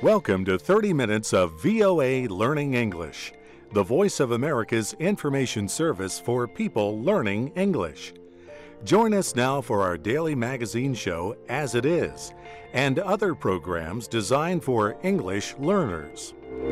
Welcome to 30 minutes of VOA Learning English, the Voice of America's information service for people learning English. Join us now for our daily magazine show, As It Is, and other programs designed for English learners.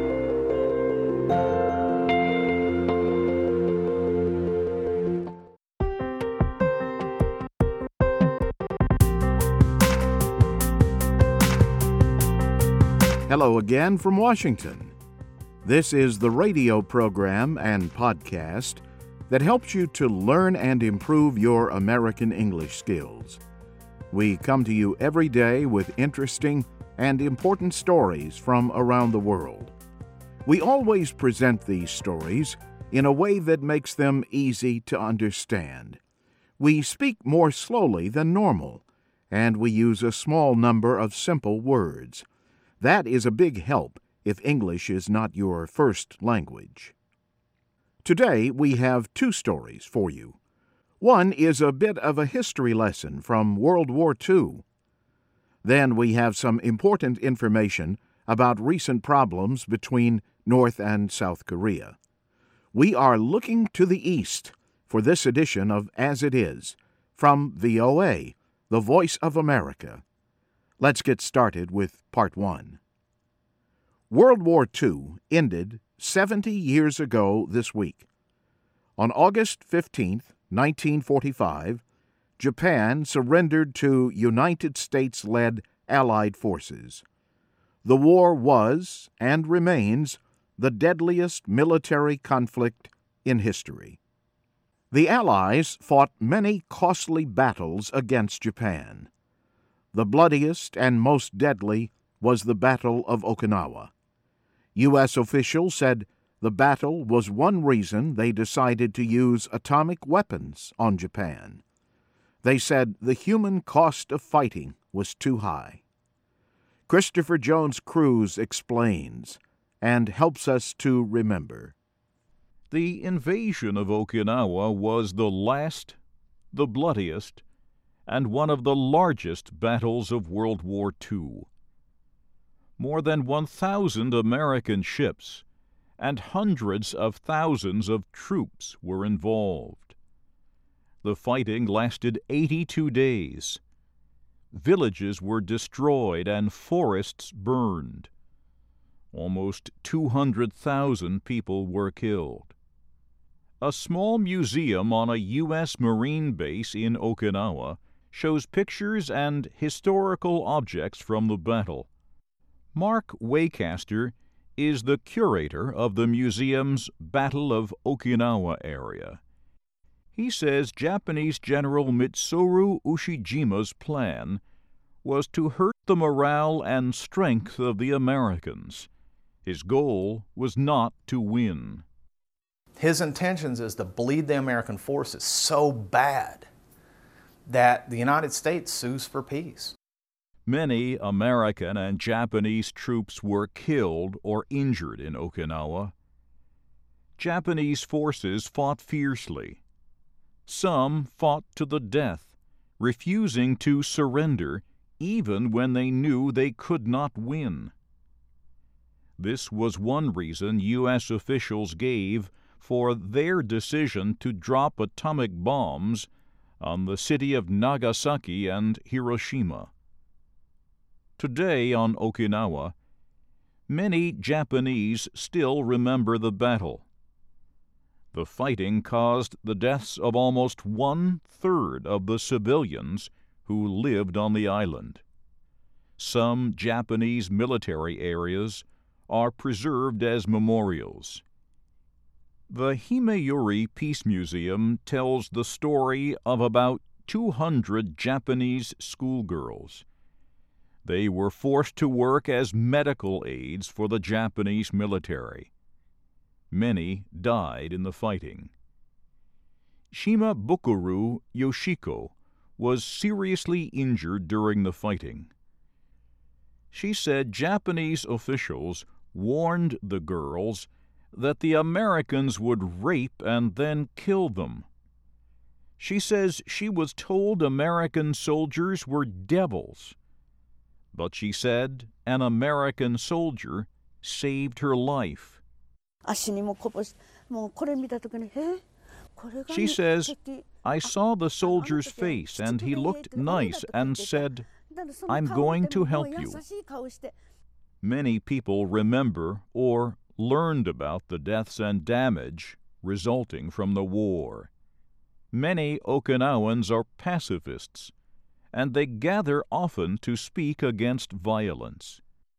Hello again from Washington. This is the radio program and podcast that helps you to learn and improve your American English skills. We come to you every day with interesting and important stories from around the world. We always present these stories in a way that makes them easy to understand. We speak more slowly than normal, and we use a small number of simple words. That is a big help if English is not your first language. Today we have two stories for you. One is a bit of a history lesson from World War II. Then we have some important information about recent problems between North and South Korea. We are looking to the East for this edition of As It Is from VOA, the Voice of America. Let's get started with Part 1. World War II ended 70 years ago this week. On August 15, 1945, Japan surrendered to United States-led Allied forces. The war was, and remains, the deadliest military conflict in history. The Allies fought many costly battles against Japan. The bloodiest and most deadly was the Battle of Okinawa. U.S. officials said the battle was one reason they decided to use atomic weapons on Japan. They said the human cost of fighting was too high. Christopher Jones Cruise explains and helps us to remember. The invasion of Okinawa was the last, the bloodiest, and one of the largest battles of World War II. More than 1,000 American ships and hundreds of thousands of troops were involved. The fighting lasted 82 days. Villages were destroyed and forests burned. Almost 200,000 people were killed. A small museum on a U.S. Marine base in Okinawa shows pictures and historical objects from the battle. Mark Waycaster is the curator of the museum's Battle of Okinawa area. He says Japanese General Mitsuru Ushijima's plan was to hurt the morale and strength of the Americans. His goal was not to win. His intentions is to bleed the American forces so bad that the United States sues for peace. Many American and Japanese troops were killed or injured in Okinawa. Japanese forces fought fiercely. Some fought to the death, refusing to surrender even when they knew they could not win. This was one reason U.S. officials gave for their decision to drop atomic bombs on the city of Nagasaki and Hiroshima. Today on Okinawa, many Japanese still remember the battle. The fighting caused the deaths of almost 1/3 of the civilians who lived on the island. Some Japanese military areas are preserved as memorials. The Himeyuri Peace Museum tells the story of about 200 Japanese schoolgirls. They were forced to work as medical aides for the Japanese military. Many died in the fighting. Shimabukuro Yoshiko was seriously injured during the fighting. She said Japanese officials warned the girls that the Americans would rape and then kill them. She says she was told American soldiers were devils. but she said an American soldier saved her life. She says, I saw the soldier's face and he looked nice and said, I'm going to help you. Many people remember or learned about the deaths and damage resulting from the war. Many Okinawans are pacifists, and they gather often to speak against violence.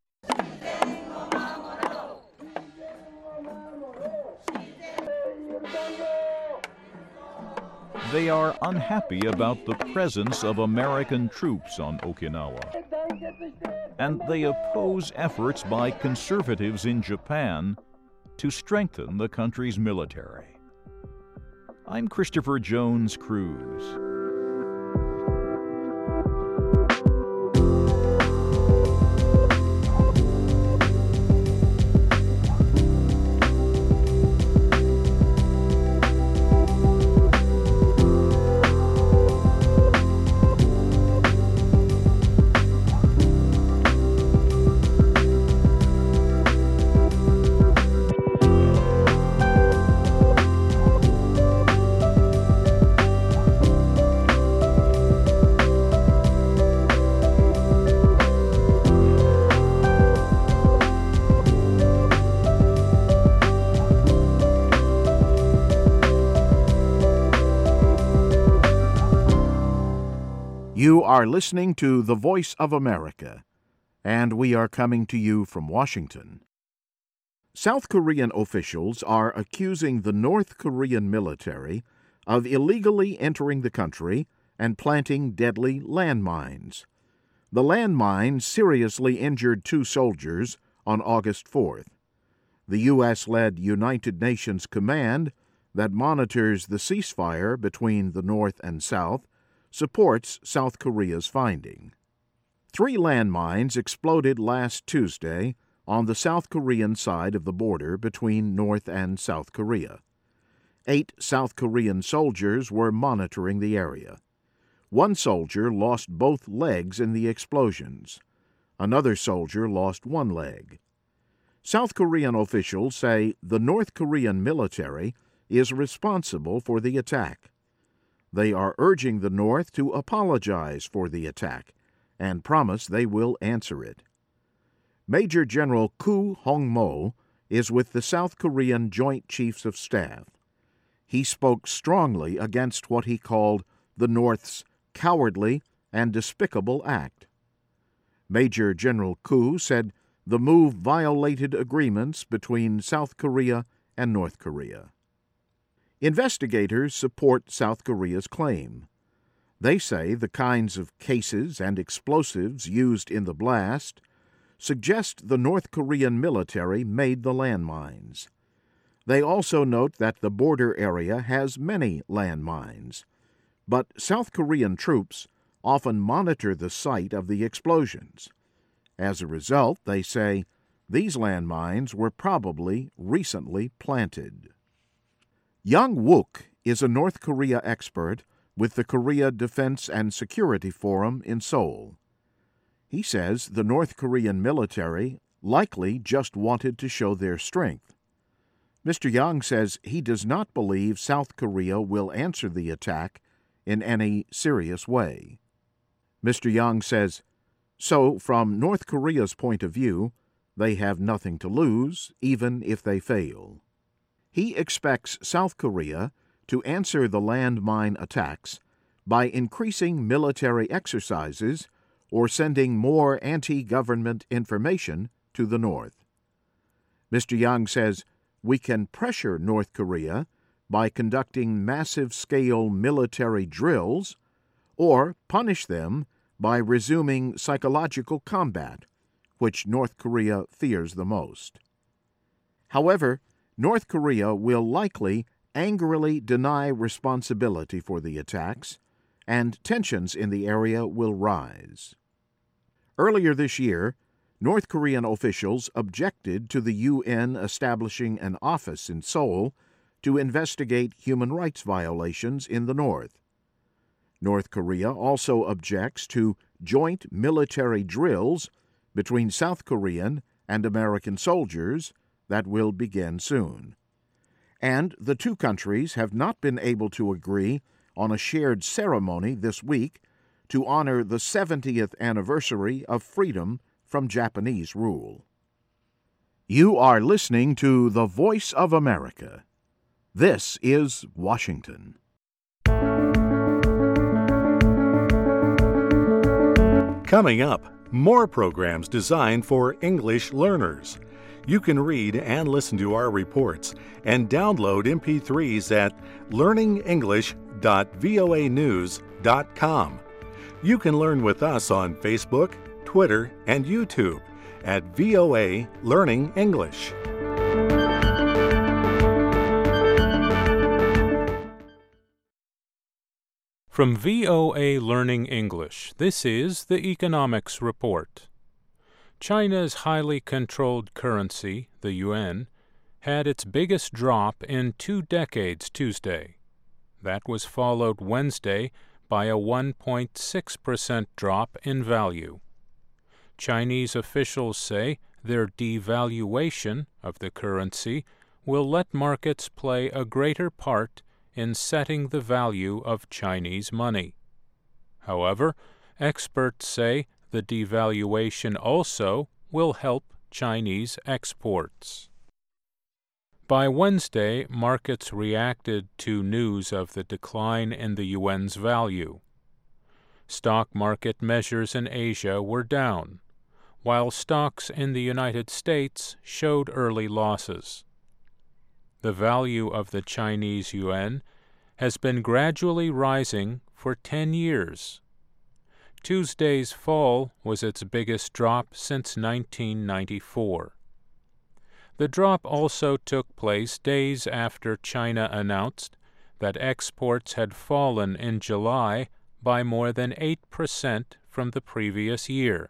They are unhappy about the presence of American troops on Okinawa, and they oppose efforts by conservatives in Japan to strengthen the country's military. I'm Christopher Jones Cruz. You are listening to The Voice of America, and we are coming to you from Washington. South Korean officials are accusing the North Korean military of illegally entering the country and planting deadly landmines. The landmine seriously injured 2 soldiers on August 4th. The U.S.-led United Nations command that monitors the ceasefire between the North and South supports South Korea's finding. 3 landmines exploded last Tuesday on the South Korean side of the border between North and South Korea. 8 South Korean soldiers were monitoring the area. 1 soldier lost both legs in the explosions. Another soldier lost 1 leg. South Korean officials say the North Korean military is responsible for the attack. They are urging the North to apologize for the attack and promise they will answer it. Major General Koo Hong-mo is with the South Korean Joint Chiefs of Staff. He spoke strongly against what he called the North's cowardly and despicable act. Major General Koo said the move violated agreements between South Korea and North Korea. Investigators support South Korea's claim. They say the kinds of cases and explosives used in the blast suggest the North Korean military made the landmines. They also note that the border area has many landmines, but South Korean troops often monitor the site of the explosions. As a result, they say, these landmines were probably recently planted. Young Wook is a North Korea expert with the Korea Defense and Security Forum in Seoul. He says the North Korean military likely just wanted to show their strength. Mr. Young says he does not believe South Korea will answer the attack in any serious way. Mr. Young says, so from North Korea's point of view, they have nothing to lose, even if they fail. He expects South Korea to answer the landmine attacks by increasing military exercises or sending more anti-government information to the North. Mr. Young says we can pressure North Korea by conducting massive-scale military drills or punish them by resuming psychological combat, which North Korea fears the most. However, North Korea will likely angrily deny responsibility for the attacks, and tensions in the area will rise. Earlier this year, North Korean officials objected to the UN establishing an office in Seoul to investigate human rights violations in the North. North Korea also objects to joint military drills between South Korean and American soldiers that will begin soon. And the two countries have not been able to agree on a shared ceremony this week to honor the 70th anniversary of freedom from Japanese rule. You are listening to the Voice of America. This is Washington. Coming up, more programs designed for English learners. You can read and listen to our reports and download MP3s at learningenglish.voanews.com. You can learn with us on Facebook, Twitter, and YouTube at VOA Learning English. From VOA Learning English, this is the Economics Report. China's highly controlled currency, the yuan, had its biggest drop in 2 decades Tuesday. That was followed Wednesday by a 1.6% drop in value. Chinese officials say their devaluation of the currency will let markets play a greater part in setting the value of Chinese money. However, experts say the devaluation also will help Chinese exports. By Wednesday, markets reacted to news of the decline in the yuan's value. Stock market measures in Asia were down, while stocks in the United States showed early losses. The value of the Chinese yuan has been gradually rising for 10 years. Tuesday's fall was its biggest drop since 1994. The drop also took place days after China announced that exports had fallen in July by more than 8% from the previous year.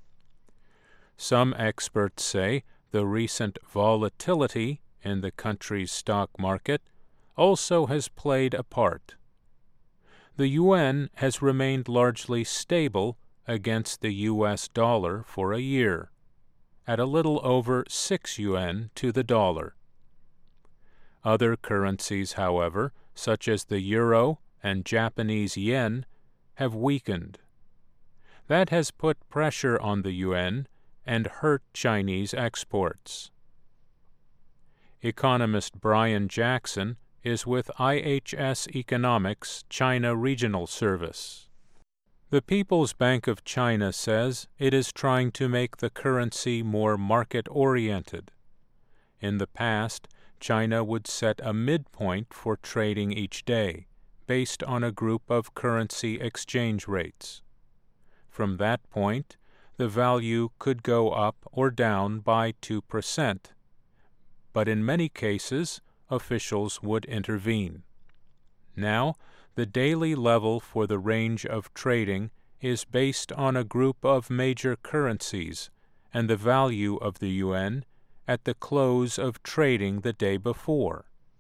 Some experts say the recent volatility in the country's stock market also has played a part. The yuan has remained largely stable against the U.S. dollar for a year, at a little over 6 yuan to the dollar. Other currencies, however, such as the euro and Japanese yen, have weakened. That has put pressure on the yuan and hurt Chinese exports. Economist Brian Jackson is with IHS Economics China Regional Service. The People's Bank of China says it is trying to make the currency more market-oriented. In the past, China would set a midpoint for trading each day, based on a group of currency exchange rates. From that point, the value could go up or down by 2%. But in many cases, officials would intervene. Now, the daily level for the range of trading is based on a group of major currencies and the value of the yuan at the close of trading the day before.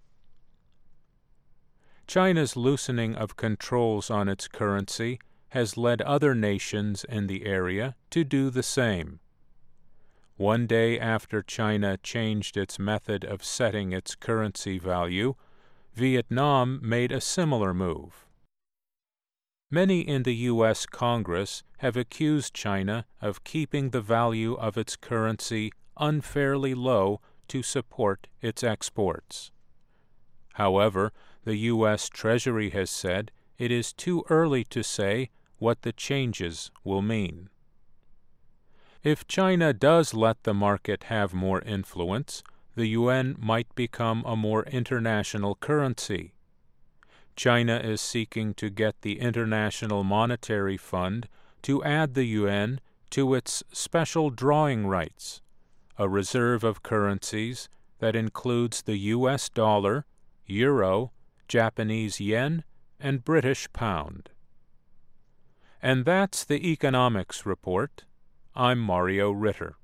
China's loosening of controls on its currency has led other nations in the area to do the same. One day after China changed its method of setting its currency value, Vietnam made a similar move. Many in the U.S. Congress have accused China of keeping the value of its currency unfairly low to support its exports. However, the U.S. Treasury has said it is too early to say what the changes will mean. If China does let the market have more influence, the yuan might become a more international currency. China is seeking to get the International Monetary Fund to add the yuan to its special drawing rights, a reserve of currencies that includes the U.S. dollar, euro, Japanese yen, and British pound. And that's the Economics Report. I'm Mario Ritter.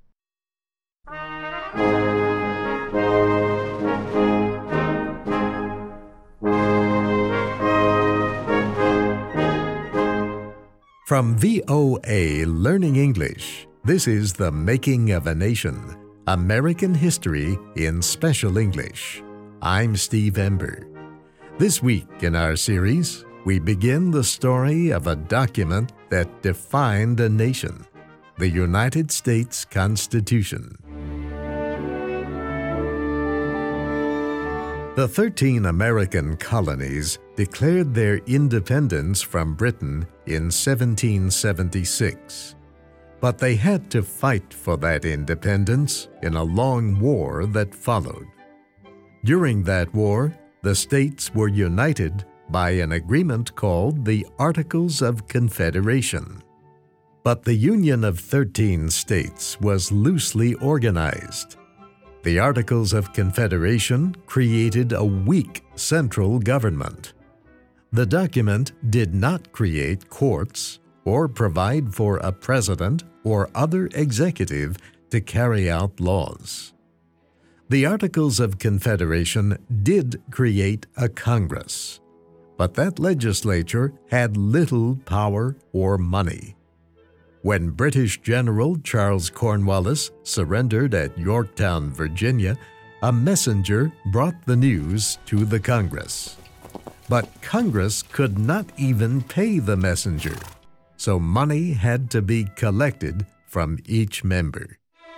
From VOA Learning English, this is The Making of a Nation, American History in Special English. I'm Steve Ember. This week in our series, we begin the story of a document that defined a nation, the United States Constitution. The 13 American colonies declared their independence from Britain in 1776. But they had to fight for that independence in a long war that followed. During that war, the states were united by an agreement called the Articles of Confederation. But the Union of 13 states was loosely organized. The Articles of Confederation created a weak central government. The document did not create courts or provide for a president or other executive to carry out laws. The Articles of Confederation did create a Congress, but that legislature had little power or money. When British General Charles Cornwallis surrendered at Yorktown, Virginia, a messenger brought the news to the Congress. But Congress could not even pay the messenger, so money had to be collected from each member.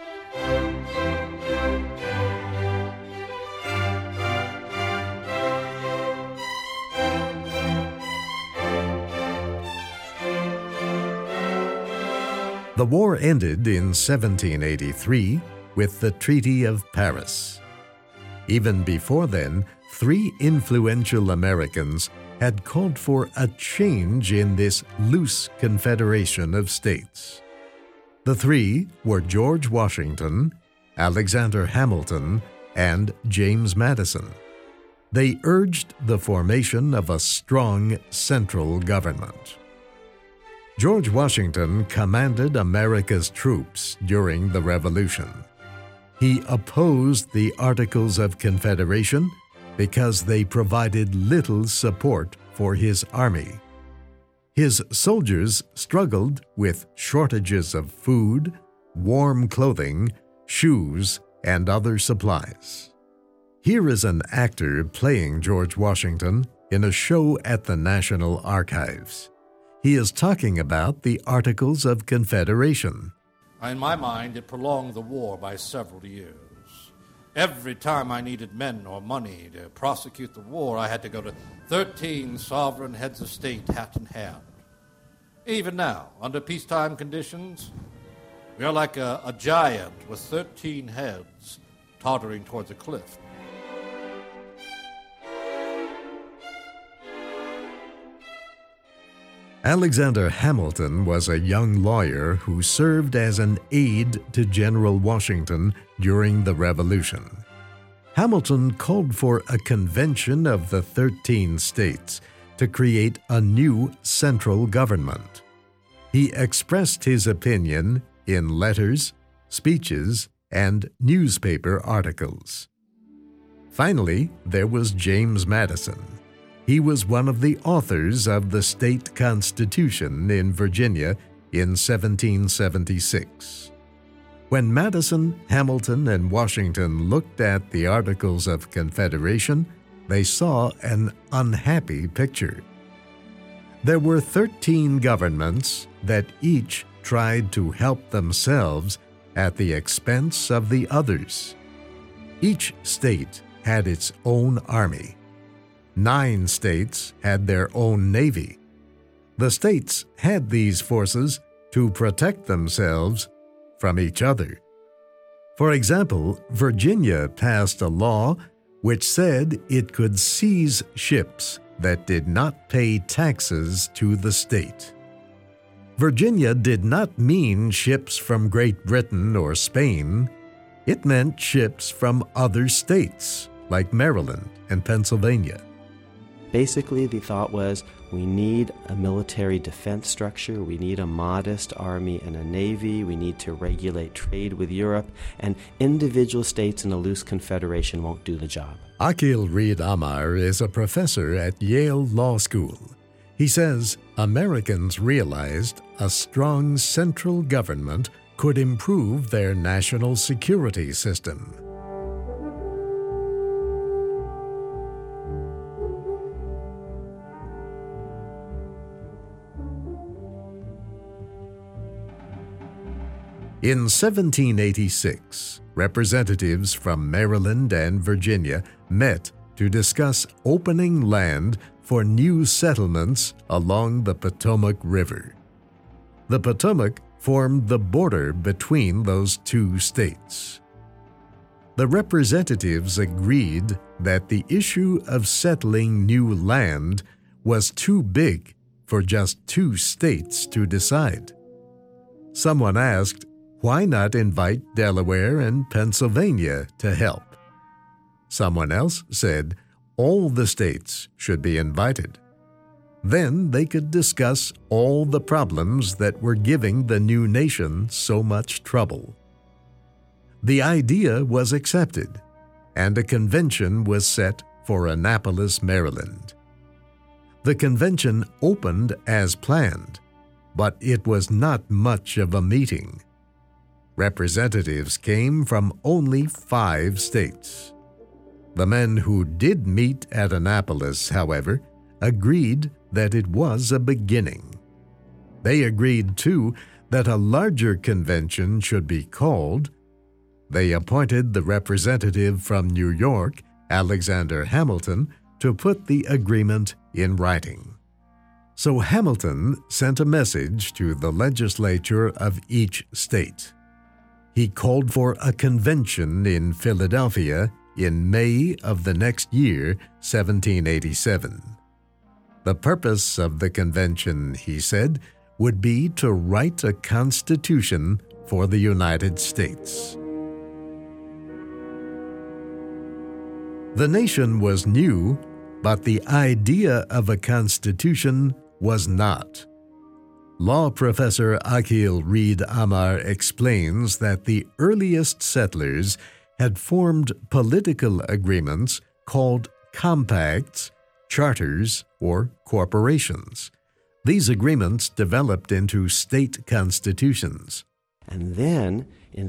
The war ended in 1783 with the Treaty of Paris. Even before then, 3 influential Americans had called for a change in this loose confederation of states. The 3 were George Washington, Alexander Hamilton, and James Madison. They urged the formation of a strong central government. George Washington commanded America's troops during the Revolution. He opposed the Articles of Confederation because they provided little support for his army. His soldiers struggled with shortages of food, warm clothing, shoes, and other supplies. Here is an actor playing George Washington in a show at the National Archives. He is talking about the Articles of Confederation. In my mind, it prolonged the war by several years. Every time I needed men or money to prosecute the war, I had to go to 13 sovereign heads of state, hat in hand. Even now, under peacetime conditions, we are like a giant with 13 heads tottering towards a cliff. Alexander Hamilton was a young lawyer who served as an aide to General Washington during the Revolution. Hamilton called for a convention of the 13 states to create a new central government. He expressed his opinion in letters, speeches, and newspaper articles. Finally, there was James Madison. He was one of the authors of the state constitution in Virginia in 1776. When Madison, Hamilton, and Washington looked at the Articles of Confederation, they saw an unhappy picture. There were 13 governments that each tried to help themselves at the expense of the others. Each state had its own army. 9 states had their own navy. The states had these forces to protect themselves from each other. For example, Virginia passed a law which said it could seize ships that did not pay taxes to the state. Virginia did not mean ships from Great Britain or Spain. It meant ships from other states, like Maryland and Pennsylvania. Basically, the thought was we need a military defense structure, we need a modest army and a navy, we need to regulate trade with Europe, and individual states in a loose confederation won't do the job. Akil Reed Amar is a professor at Yale Law School. He says Americans realized a strong central government could improve their national security system. In 1786, representatives from Maryland and Virginia met to discuss opening land for new settlements along the Potomac River. The Potomac formed the border between those two states. The representatives agreed that the issue of settling new land was too big for just two states to decide. Someone asked, why not invite Delaware and Pennsylvania to help? Someone else said all the states should be invited. Then they could discuss all the problems that were giving the new nation so much trouble. The idea was accepted, and a convention was set for Annapolis, Maryland. The convention opened as planned, but it was not much of a meeting. Representatives came from only 5 states. The men who did meet at Annapolis, however, agreed that it was a beginning. They agreed, too, that a larger convention should be called. They appointed the representative from New York, Alexander Hamilton, to put the agreement in writing. So Hamilton sent a message to the legislature of each state. He called for a convention in Philadelphia in May of the next year, 1787. The purpose of the convention, he said, would be to write a constitution for the United States. The nation was new, but the idea of a constitution was not. Law professor Akhil Reed Amar explains that the earliest settlers had formed political agreements called compacts, charters, or corporations. These agreements developed into state constitutions. And then in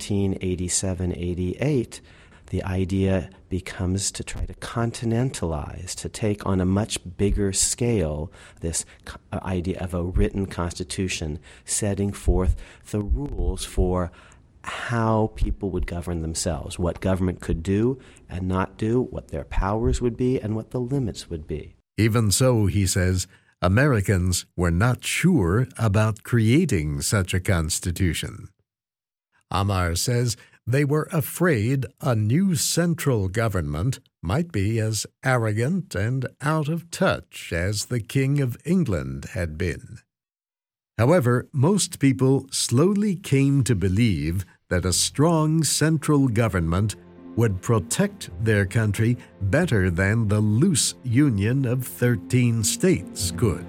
1787-88, the idea becomes to try to continentalize, to take on a much bigger scale this idea of a written constitution, setting forth the rules for how people would govern themselves, what government could do and not do, what their powers would be, and what the limits would be. Even so, he says, Americans were not sure about creating such a constitution. Amar says they were afraid a new central government might be as arrogant and out of touch as the King of England had been. However, most people slowly came to believe that a strong central government would protect their country better than the loose union of 13 states could.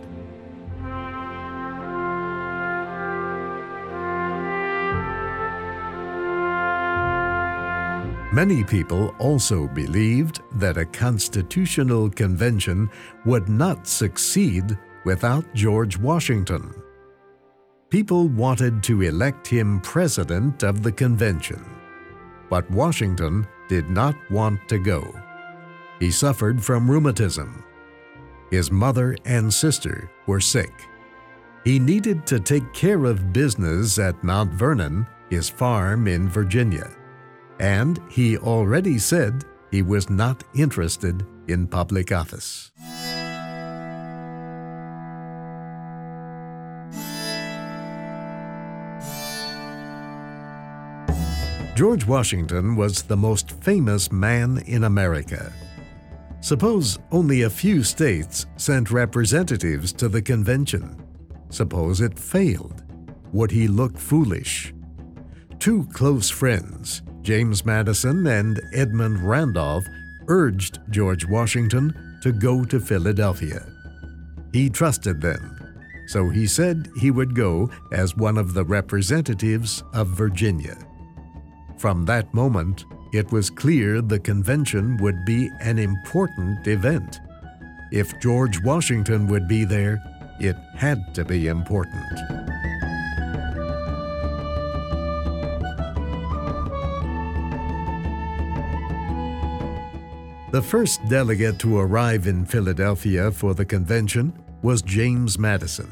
Many people also believed that a constitutional convention would not succeed without George Washington. People wanted to elect him president of the convention, but Washington did not want to go. He suffered from rheumatism. His mother and sister were sick. He needed to take care of business at Mount Vernon, his farm in Virginia. And he already said he was not interested in public office. George Washington was the most famous man in America. Suppose only a few states sent representatives to the convention. Suppose it failed. Would he look foolish? 2 close friends, James Madison and Edmund Randolph, urged George Washington to go to Philadelphia. He trusted them, so he said he would go as one of the representatives of Virginia. From that moment, it was clear the convention would be an important event. If George Washington would be there, it had to be important. The first delegate to arrive in Philadelphia for the convention was James Madison.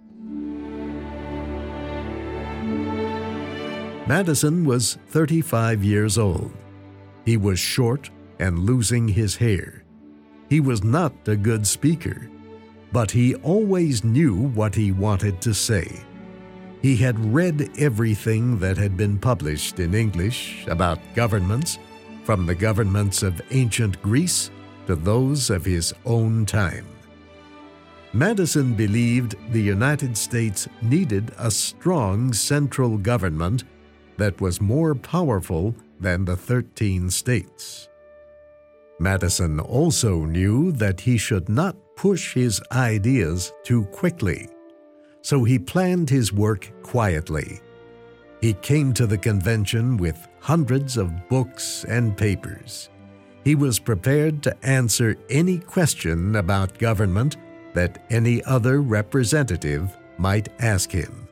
Madison was 35 years old. He was short and losing his hair. He was not a good speaker, but he always knew what he wanted to say. He had read everything that had been published in English about governments, from the governments of ancient Greece to those of his own time. Madison believed the United States needed a strong central government that was more powerful than the 13 states. Madison also knew that he should not push his ideas too quickly, so he planned his work quietly. He came to the convention with hundreds of books and papers. He was prepared to answer any question about government that any other representative might ask him.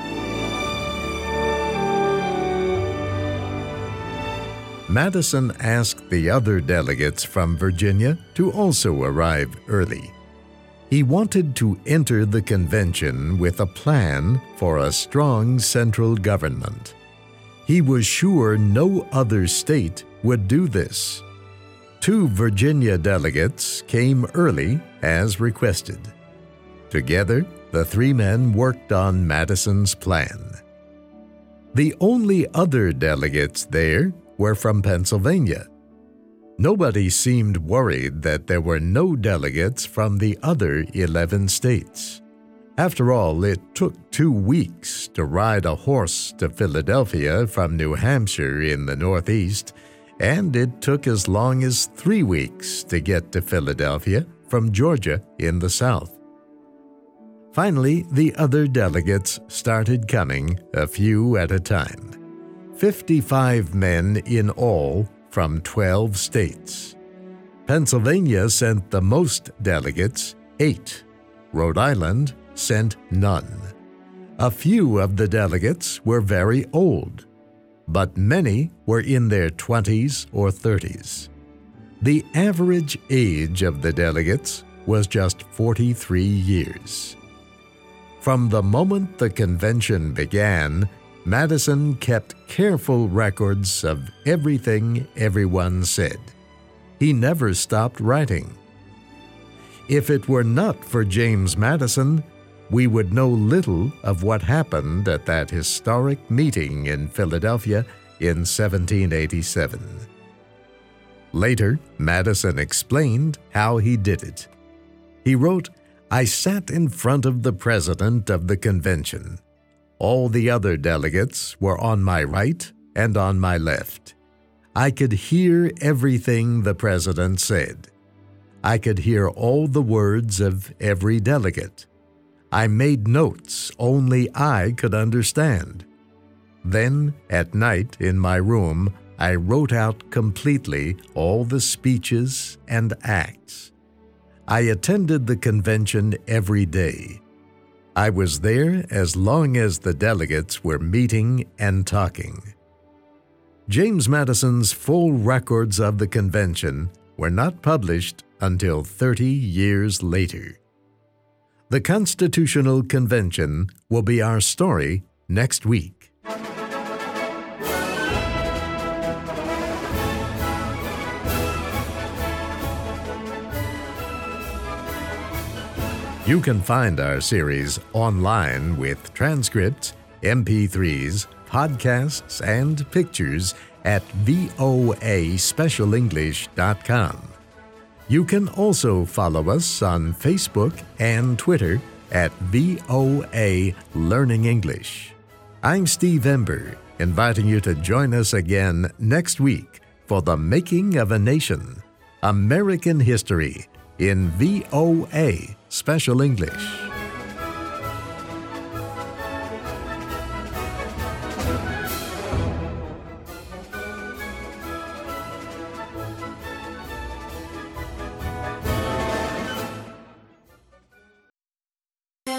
Madison asked the other delegates from Virginia to also arrive early. He wanted to enter the convention with a plan for a strong central government. He was sure no other state would do this. 2 Virginia delegates came early as requested. Together, the 3 men worked on Madison's plan. The only other delegates there were from Pennsylvania. Nobody seemed worried that there were no delegates from the other 11 states. After all, it took 2 weeks to ride a horse to Philadelphia from New Hampshire in the Northeast, and it took as long as 3 weeks to get to Philadelphia from Georgia in the South. Finally, the other delegates started coming, a few at a time. 55 men in all from 12 states. Pennsylvania sent the most delegates, 8. Rhode Island sent none. A few of the delegates were very old, but many were in their 20s or 30s. The average age of the delegates was just 43 years. From the moment the convention began, Madison kept careful records of everything everyone said. He never stopped writing. If it were not for James Madison, we would know little of what happened at that historic meeting in Philadelphia in 1787. Later, Madison explained how he did it. He wrote, "I sat in front of the president of the convention. All the other delegates were on my right and on my left. I could hear everything the president said. I could hear all the words of every delegate. I made notes only I could understand. Then, at night in my room, I wrote out completely all the speeches and acts. I attended the convention every day. I was there as long as the delegates were meeting and talking." James Madison's full records of the convention were not published until 30 years later. The Constitutional Convention will be our story next week. You can find our series online with transcripts, MP3s, podcasts, and pictures at voaspecialenglish.com. You can also follow us on Facebook and Twitter at VOA Learning English. I'm Steve Ember, inviting you to join us again next week for The Making of a Nation, American History in VOA Special English.